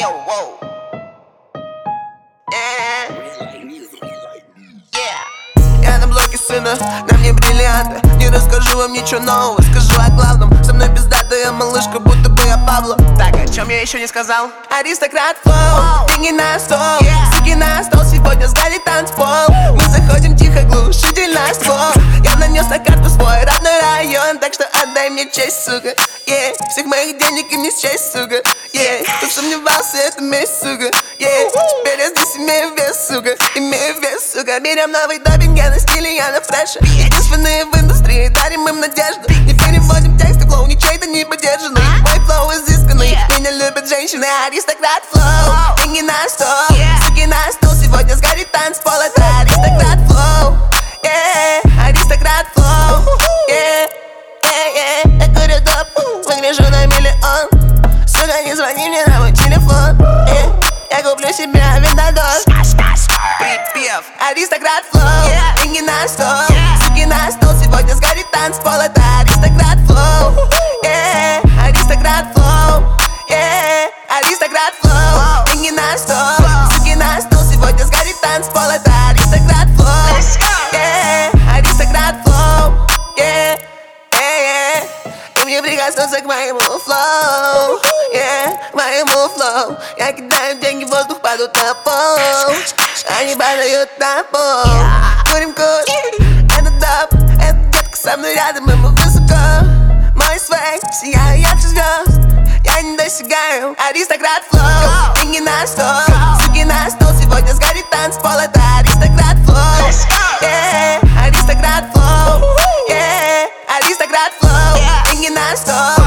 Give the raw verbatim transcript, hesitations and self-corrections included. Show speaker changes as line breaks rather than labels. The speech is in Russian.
Yo, whoa. Yeah. Yeah. Я на блоке сына, на мне бриллианты. Не расскажу вам ничего нового, скажу о главном. Со мной пиздатая малышка, будто бы я Пабло. Так, о чем я еще не сказал? Аристократ флоу, деньги на стол, суки на стол, сегодня сгорит танцпол. Мы заходим тихо, глушитель на ствол. Я нанес на карту свой родной район, так что отдай мне честь, сука. Yeah. Всех моих денег им не счесть, сука. Yeah. Кто сомневался, это месть, сука. Yeah. Теперь я здесь имею вес, сука. Имею вес, сука. Берем новый допинг, я на стиле, я на фреше. Единственные в индустрии, дарим им надежду. Не переводим тексты, флоу ни чей-то не поддержанный. Мой флоу изысканный, меня любят женщины. Аристократ флоу, деньги на стол, суки на стол. Сегодня сгорит танцпол, это аристократ флоу. Yeah. Аристократ флоу. Yeah. Yeah, yeah. Я курю доп, выгляжу на миллион. Сука, не звони мне на мой телефон. Yeah. Я куплю себе винтодон. Припев. Аристократ флоу, деньги на стол, суки на стол. Сегодня сгорит танцпол, это аристократ флоу. Yeah. Аристократ флоу. Yeah. Аристократ флоу, деньги на стол, суки на стол. Сегодня сгорит танцпол, это аристократ флоу. Yeah. Аристократ флоу. Yeah. Yeah, yeah. И мне прикоснуться к моему флоу, yeah, моему флоу. Я кидаю деньги в воздух, падают на пол. Они падают на пол. Курим куш, это доп, это детка со мной рядом, ему высоко. Мой свэг, сияю ярче звезд, я не достигаю. Аристократ флоу, деньги на стол, суки на стол. Сегодня сгорит танцпол, это аристократ флоу. Yeah, аристократ флоу. Yeah. Аристократ флоу, деньги на стол,